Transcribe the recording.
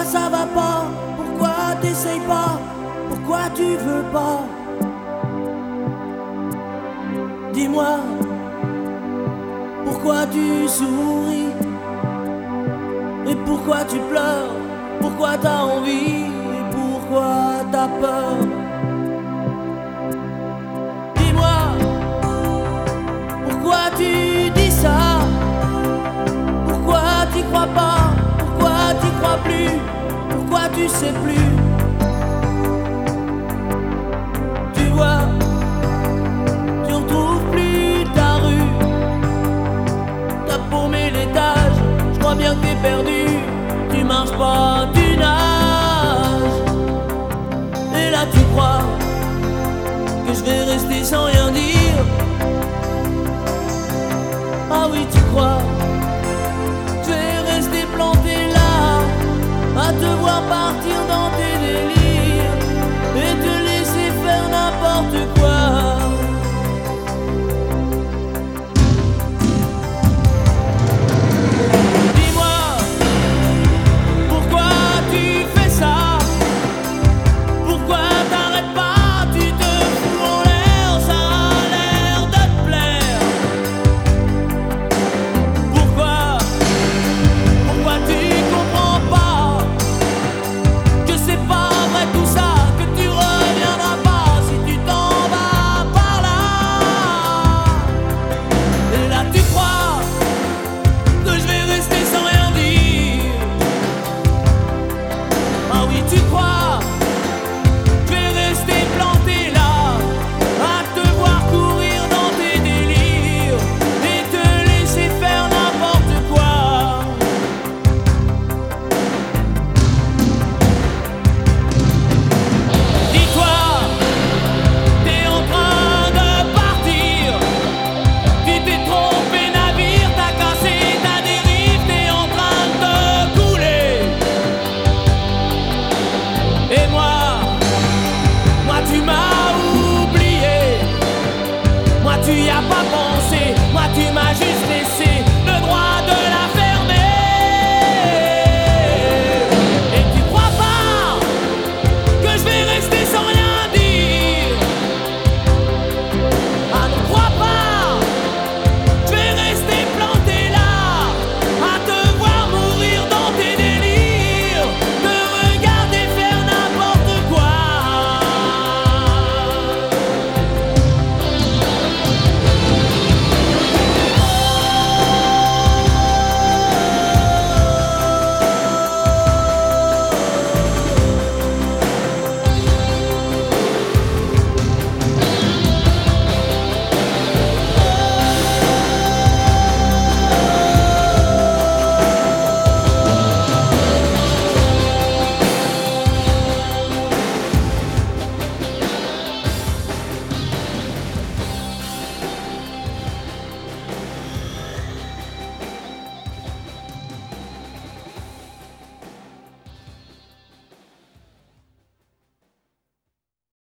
Pourquoi ça va pas? Pourquoi t'essayes pas? Pourquoi tu veux pas? Dis-moi, pourquoi tu souris? Et pourquoi tu pleures? Pourquoi t'as envie? Et pourquoi t'as peur? Dis-moi, pourquoi tu dis ça? Pourquoi t'y crois pas? Pourquoi t'y crois plus? Pourquoi tu sais plus? Tu vois, tu retrouves plus ta rue. T'as paumé l'étage, je crois bien que t'es perdu. Tu marches pas, tu nages. Et là tu crois que je vais rester sans rien